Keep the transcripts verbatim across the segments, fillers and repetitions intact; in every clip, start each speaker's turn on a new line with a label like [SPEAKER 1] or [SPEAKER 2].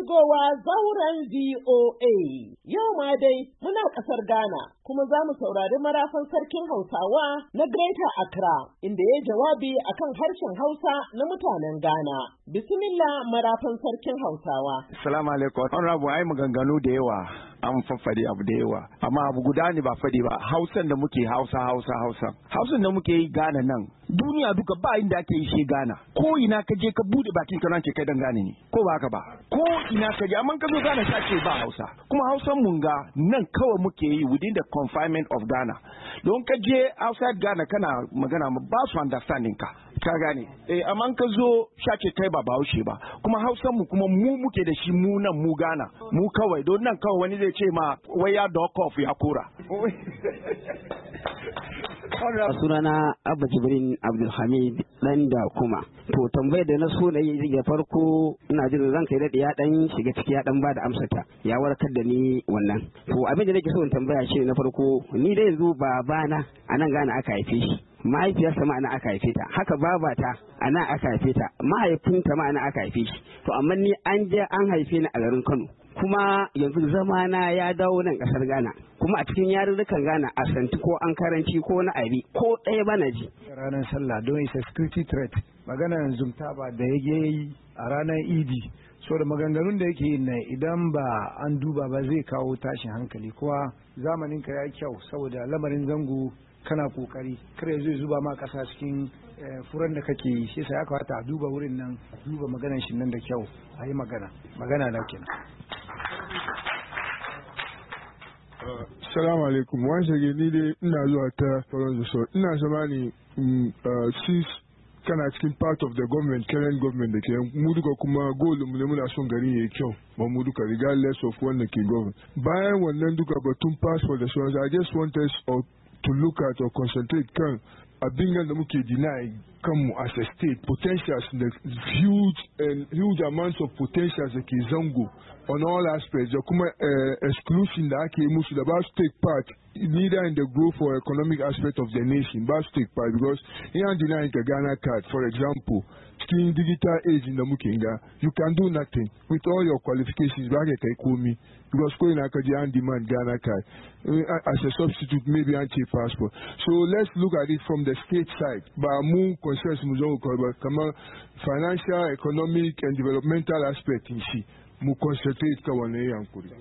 [SPEAKER 1] shigowa zauren V O A. Yau ma dai muna ƙasar Ghana kuma za mu saurari marafan sarkin Hausawa na Greater Accra inda ya jawabi akan harshen Hausa na mutanen Ghana. Bismillah marafan sarkin Hausawa.
[SPEAKER 2] Assalamu alaikum. Honorable ai maganganu da yawa. An faffade abu da yawa amma abu guda ne ba fadi ba. Hausan da muke Hausa Hausa Hausa Hausan da muke yi Ghana nan duniya duka ba inda ake yi shi Ghana. Ko ina ka je ka bude bakin ka nan ke kai dan Ghana ne ko ba haka ba. Ko ina ka je amma ka zo Ghana sai ce ba Hausa. Kuma Hausan mun ga nan kawai muke yi within the confinement of Ghana. Don ka je outside Ghana kana magana ba su understanding ka. Ka gane eh amma ka zo shace kai ba Bahaushe ba kuma Hausan mu kuma mu muke da shi mu nan mu Ghana mu kawai don nan kawai wani zai ce ma wai ya dock off ya kura.
[SPEAKER 3] Sunana Abba Jibrin Abdulhamid dan da kuma to tambayar da na so na yi da farko ina jin zan kai da ya dan shiga ciki ya dan ba da amsata ya warkar da ni wannan to abin da nake so in tambaya shi na farko ni da yanzu babana a nan Ghana aka haife shi mahaifiyarsa ma ana aka haife ta haka babata ana aka haife ta mahaifinta ma ana aka haife shi to amma ni an je an haife ni a garin Kano kuma yanzu zamana ya dawo nan kasar Ghana kuma a cikin yarurrukan Ghana a santi ko an karanci ko na abi ko ɗaya bana ji
[SPEAKER 4] ranar sallah don isa security threat magana zumta ba da yake yi a ranar idi so da maganganun da yake yin nan idan ba an duba ba zai kawo tashin hankali kuwa zamanin ka ya kyau saboda lamarin zango kana kokari kare zai zuba ma kasa cikin furan da kake yi shi sai ya kamata a duba wurin nan duba maganar shi nan da kyau a yi magana magana na kenan.
[SPEAKER 5] Assalamu alaikum. Once again ni dai ina zuwa ta Toronto so ina zama ne since kana cikin part of the government current government da ke mu duka kuma goal mu ne muna son gari yayi kyau ba mu duka regardless of wanda ke government. Bayan wannan duka batun passport da sauransu I just want us all to look at or concentrate kan abin da muke deny kanmu as a state potentials the huge and huge amounts of potentials da ke zango on all aspects da kuma uh, exclusion da ake yi musu da ba su take part neither in the growth or economic aspect of the nation ba su take part because in an denying ka Ghana card for example cikin digital age da muke ga you can do nothing with all your qualifications ba ka kai komi because ko ina ka je an demand Ghana card as a substitute maybe an ce passport so let's look at it from the state side ba mu concerns mu zo ko ba kamar financial economic and developmental aspect in shi mu concentrate ka wannan yankuri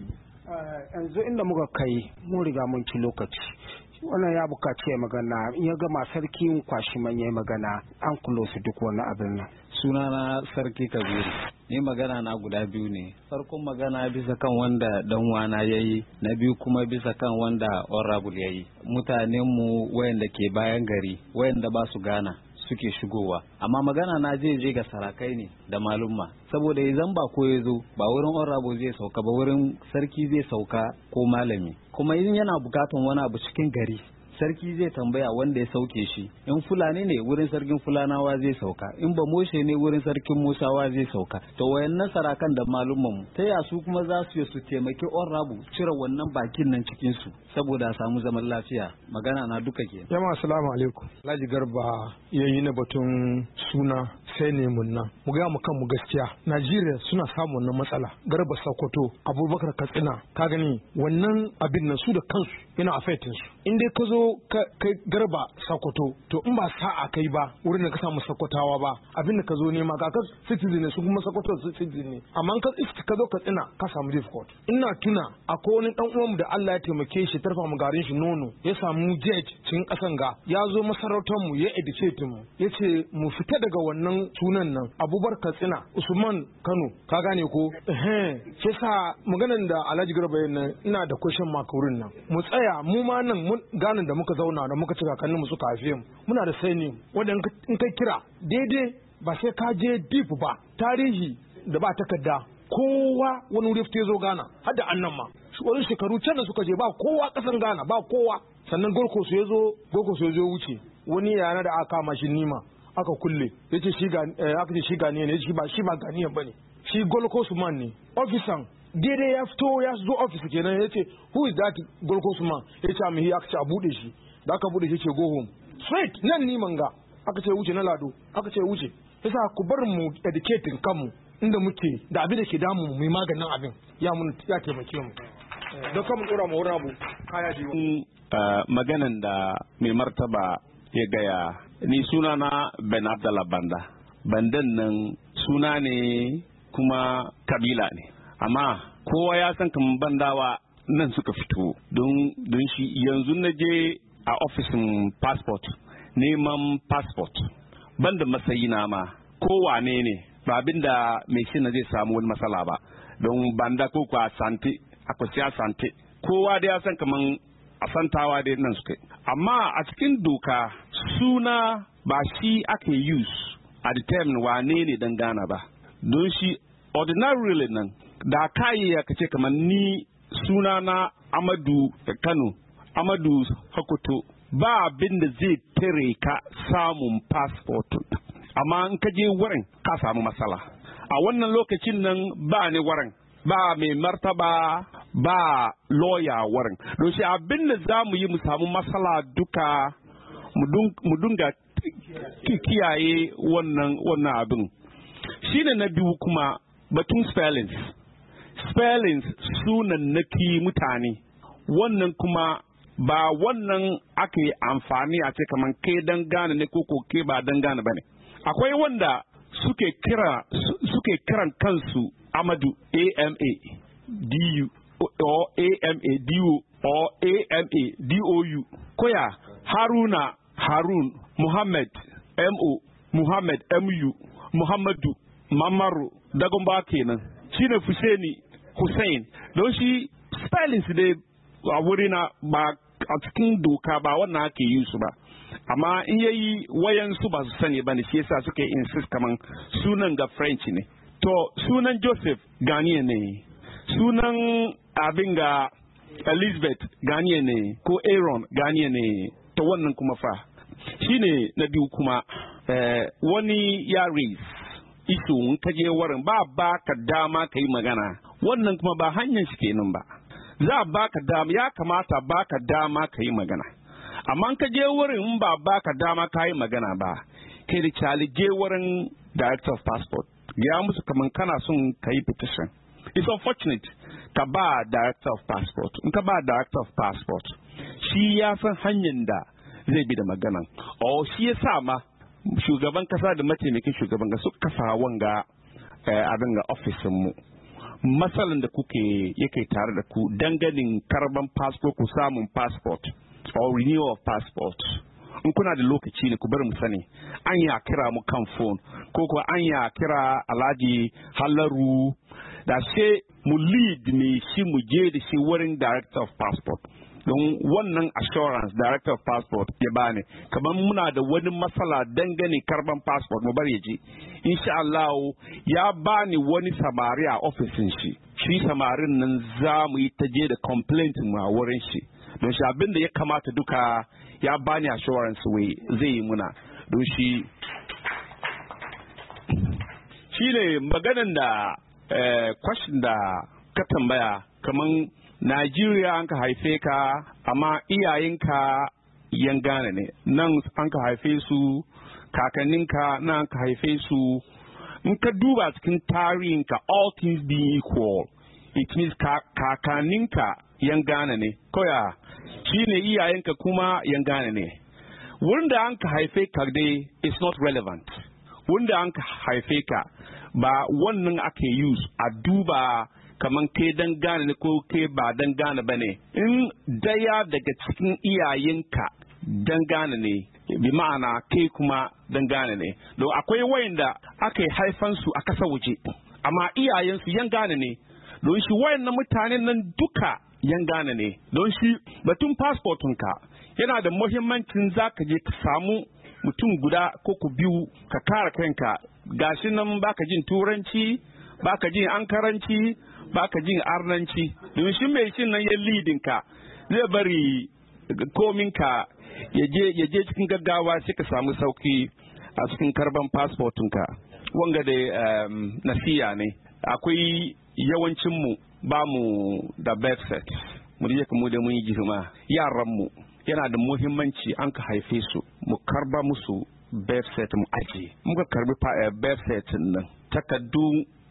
[SPEAKER 6] yanzu inda muka kai mun riga mun ci lokaci wannan ya bukaci ya magana in ya gama sarki kwashi manya magana an kulo su duk wani abin nan
[SPEAKER 7] sunana sarki Kabiru ni magana na guda biyu ne farkon magana bisa kan wanda dan wana yayi na biyu kuma bisa kan wanda honorable yayi mutanen mu wayanda ke bayan gari wayanda ba su gana suke shigowa amma magana na je je ga sarakai ne da malumma saboda idan ba ko yazo ba wurin honorable zai sauka ba wurin sarki zai sauka ko malami kuma idan yana bukatun wani abu cikin gari sarki zai tambaya wanda ya sauke shi in fulani ne wurin sarkin fulanawa zai sauka in ba moshe ne wurin sarkin musawa zai sauka to wayannan sarakan da malumman mu ta ya su kuma za su su taimaki honorable cire wannan bakin nan cikin su saboda a samu zaman lafiya magana na duka ke
[SPEAKER 4] jama'a assalamu alaikum Alhaji Garba yayi na batun suna sai ne mun nan mu ga mu kan mu gaskiya Najeriya suna samun wannan matsala Garba Sokoto Abubakar Katsina ka gani wannan abin nan su da kansu yana affecting su in dai ka zo kai Garba Sokoto to in ba sa'a kai ba wurin da ka samu Sokotawa ba abin da ka zo nema ga ka citizen ne su kuma Sokoto citizen ne amma ka ka zo Katsina ka samu difficult ina tuna akwai wani dan uwanmu da Allah ya taimake shi tarfa mu garin shi nono ya samu jet cikin kasan ga ya zo masarautar mu ya educate mu yace mu fita daga wannan sunan nan Abubakar Katsina Usman Kano ka gane ko eh sai sa maganar da Alhaji Garba yana ina da question mark wurin nan mu tsaya mu ma nan mun ganin da muka zauna da muka ci kakannin mu suka haife mu muna da sani wanda in kai kira daidai ba sai ka je deep ba tarihi da ba takarda kowa wani wuri ya zo Ghana har da annan ma wani shekaru can da suka je ba kowa kasan Ghana ba kowa sannan gorko su yazo gorko su yazo wuce wani yana da aka kama shi nima aka kulle yace shi ga aka ce shi ganiya ne shi ba shi ba ganiyan bane shi golko su man ne officer daidai ya fito ya zo office kenan yace who is that golko su man yace am he aka ce a bude shi da aka bude shi ce go home straight nan ni manga aka ce wuce na lado aka ce wuce yasa ku bar mu educating kanmu inda muke da abin da ke damu mu yi maganin abin ya mun ya taimake mu don kamun dora mu wurin abu kaya ji
[SPEAKER 8] maganan da mai martaba ya gaya ni suna na Ben Abdallah Banda bandan nan suna ne kuma kabila ne amma kowa ya san kaman bandawa nan suka fito don don shi yanzu na je a ofisin passport neman passport banda masayi na ma kowane ne ba abinda mai shi na zai samu wani matsala ba don banda ko kwa sante akwai sante kowa da ya san kaman a santawa da nan suka amma a cikin doka suna ba shi ake use a determine wane ne dan Ghana ba don shi ordinarily nan da kayi ya kace kamar ni suna na Amadu Kano Amadu Hakoto ba abin da zai tare ka samun passport amma in ka je wurin ka samu matsala a wannan lokacin nan ba ne wurin ba mai martaba ba lawyer wurin don shi abin da za mu yi mu samu matsala duka mu dunga kiyaye wannan wannan abin shine na biyu kuma batun spellings spellings sunan naki mutane wannan kuma ba wannan ake amfani a ce kaman kai dan gane ne koko ke ba dan gane bane akwai wanda suke kira suke kiran kansu Amadu A M A D U or A M A D O or A M A D O U koya Haruna Harun Muhammad M O Muhammad M U Muhammadu Mamaru Dagomba kenan shine Fuseni Hussein don shi spellings dai a wurina ba a cikin doka ba wannan ake yi su ba amma in yayi wayan su ba su sani bane shi yasa suke insist kaman sunan ga French ne to sunan Joseph Ghanaian ne sunan abin ga Elizabeth Ghanaian ne ko Aaron Ghanaian ne to wannan kuma fa shine na biyu kuma eh, wani ya raise isu in ka je wurin ba ba ka dama ka yi magana wannan kuma ba hanyar shi kenan ba za ba ka dama ya kamata ba ka dama ka yi magana amma ka je wurin in ba ba ka dama ka yi magana ba kai da cali je wurin director of passport ya musu kaman kana son ka yi petition it's unfortunate ka ba director of passport in ka ba director of passport shi ya san hanyar da zai bi da magana o shi ya sa ma shugaban kasa da mataimakin shugaban kasa suka kafa wanga abin ga ofisin mu matsalan da kuke yake tare da ku danganin karban passport ku samun passport or renewal of passport in kuna da lokaci ne ku bari mu sani an ya kira mu kan phone ko kuwa an ya kira Alhaji Halaru da sai mu lead ne shi mu je da shi wurin director of passport don wannan assurance director of passport ya bani kamar muna da wani matsala dangane karban passport mu bari ya je insha Allah ya bani wani samari a ofisin shi shi samarin nan za mu yi ta je da complaint mu a wurin shi don shi abin da ya kamata duka ya bani assurance wai zai yi muna don shi shi ne maganan da eh, question da ka tambaya kaman Najeriya an ka haife ka amma iyayenka yan Ghana ne nan an ka haife su kakanninka nan an ka haife su in ka duba cikin tarihinka all things being equal it means kakanninka yan Ghana ne koya shine iyayenka kuma yan Ghana ne wurin da an ka haife ka dai is not relevant wurin da an ka haife ka ba wannan ake use a duba kaman ke dan gane ne ko ke ba dan gane ba ne in daya daga cikin iyayenka dan gane ne bi ma'ana ke kuma dan gane ne don akwai wayanda aka haifan su a kasa waje amma iyayensu yan gane ne don shi wayannan mutanen nan duka yan gane ne don shi batun passportunka yana da muhimmancin zaka je ka samu mutum guda ko ku biyu ka kare kanka gashi nan baka jin turanci baka jin ankaranci baka jin arnanci domin shi mai shin nan ya leading ka zai bari kominka ya je cikin gaggawa sai ka samu sauki a cikin karban passportunka wanga da um, nasiya ne akwai yawancinmu ba mu da birth set mu da mu da mun yi girma yaranmu yana da muhimmanci an ka haife su mu karba musu birth set mu aje muka karbi birth set nan takaddu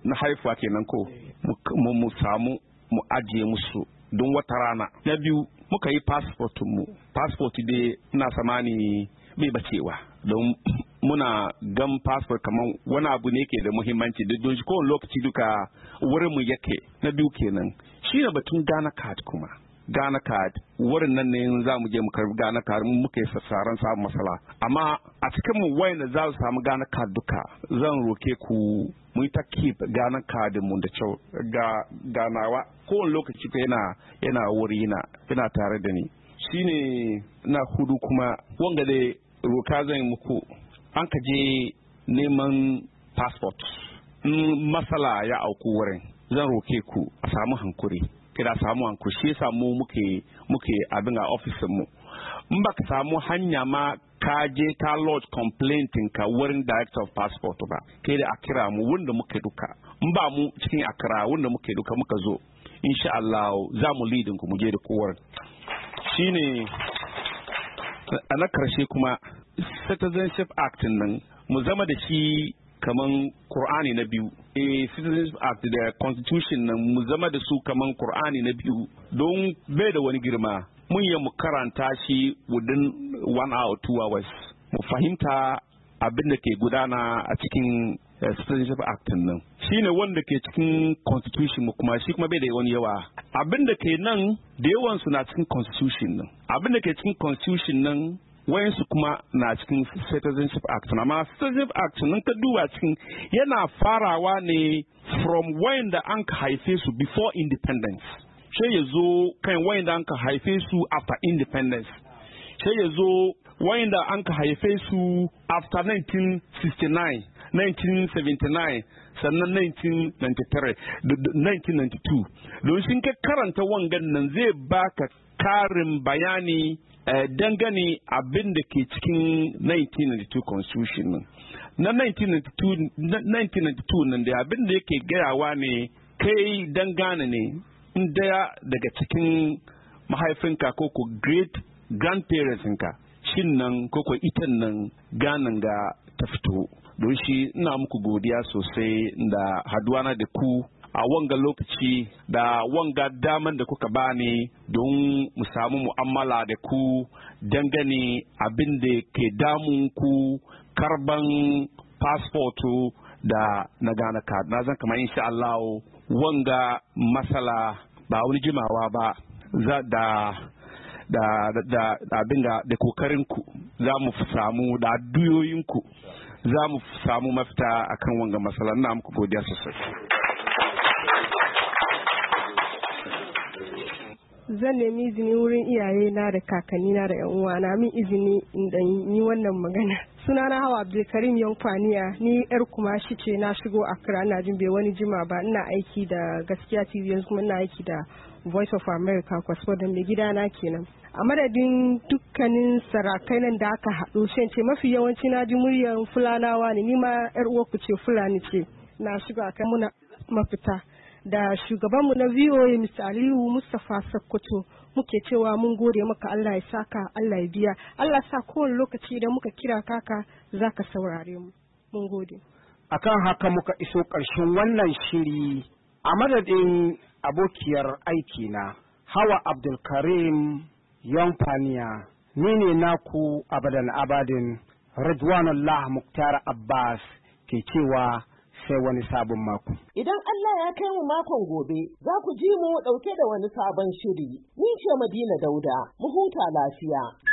[SPEAKER 8] na haifuwa kenan ko mu mu samu mu ajiye musu don wata rana. Na biyu muka yi passport mu passport dai ina samani bai bacewa don muna gan passport kaman wani abu ne ke da muhimmanci don shi kowane lokaci duka wurin mu yake. Na biyu kenan shine batun Ghana card kuma Ghana card wurin nan ne za mu je mu karbi Ghana card mu muke sassaran samun masala, amma a cikin mu wayanda za su samu Ghana card duka zan roke ku mu ta keep Ghana card mu da kyau ga ganawa kowane lokaci ka yana yana wuri na yana tare da ni. Shine na hudu kuma wanga da roka zan muku an ka je neman passport masala ya auku wurin zan roke ku a samu hankuri kira samu hankuri shi yasa mu muke muke abin a ofisin mu in ba ka samu hanya ma ka je ka lodge complaint ka wurin director of passport ba kai da a kira mu wanda muke duka in ba mu cikin akra wanda muke duka muka zo insha Allah za mu leading ku mu je da kowar. Shine a na karshe kuma Citizenship Act nan mu zama da shi kaman Qur'ani na biyu. Eh Citizenship Act da Constitution nan mu zama da su kaman Qur'ani na biyu don bai da wani girma. Mun yi mu karanta shi within one hour two hours. Mu fahimta abin da ke gudana a cikin Citizenship Act nan. Shi ne wanda ke cikin Constitution mu kuma shi kuma bai da wani yawa. Abin da ke nan da yawan su na cikin Constitution nan. Abin da ke cikin Constitution nan wayansu kuma na cikin Citizenship Act. Amma Citizenship Act nan ka duba cikin yana farawa ne from wayanda an ka haife su before independence. Sai ya zo kan wayanda an ka haife su after independence. Sai ya zo wayanda an ka haife su after nineteen sixty-nine, nineteen seventy-nine, sannan nineteen ninety-three, nineteen ninety-two. Don shi ka karanta wangan nan zai baka karin bayani Uh, dangane abin da ke cikin nineteen ninety-two constitution nan na nineteen ninety-two nan da abin da yake gayawa ne kai dangane ne in daya daga cikin mahaifinka ko ko great grandparents ka shin nan ko ko itan nan ganan ga ta fito. Don shi ina muku godiya sosai da haduwana da ku a wanga lokaci da wanga daman da kuka bani don mu samu mu'amala da ku dangane abin da ke damun ku karban passport da na Ghana card. Na zan kamar insha Allah wanga masala ba wani jimawa ba za da da da abin da da kokarin ku za mu samu da duyoyin ku za mu samu mafita akan wanga masala. Na muku godiya sosai.
[SPEAKER 9] Zan nemi izini wurin iyaye na da kakanni na da yan uwa na min izini in dan yi wannan magana. Sunana Hawa Abdulkarim Yankwaniya, ni yar kuma shi ce na shigo Accra, ina jin bai wani jima ba, ina aiki da Gaskiya T V yanzu kuma ina aiki da Voice of America Kwasford da mai gida na kenan. A madadin dukkanin sarakai nan da aka haɗu shan ce mafi yawanci na ji muryar Fulanawa ne, ni ma yar uwa ku ce Fulani ce. Na shigo akan muna mafita. Da shugabanmu na V O A Mister Aliyu Mustapha Sokoto muke cewa mun gode maka, Allah ya saka, Allah ya biya, Allah sa kowane lokaci da muka kira kaka zaka saurare mu. Mun gode.
[SPEAKER 6] Akan haka muka iso ƙarshen wannan shiri a madadin abokiyar aiki na Hawa Abdulkarim Yankwaniya, ni ne naku abadan abadin Ridwanullah Muktar Abbas ke cewa sai wani sabon mako.
[SPEAKER 1] Idan Allah ya kai mu makon gobe, za ku ji mu ɗauke da wani sabon shiri. Ni ce Madina Dauda, mu huta lafiya.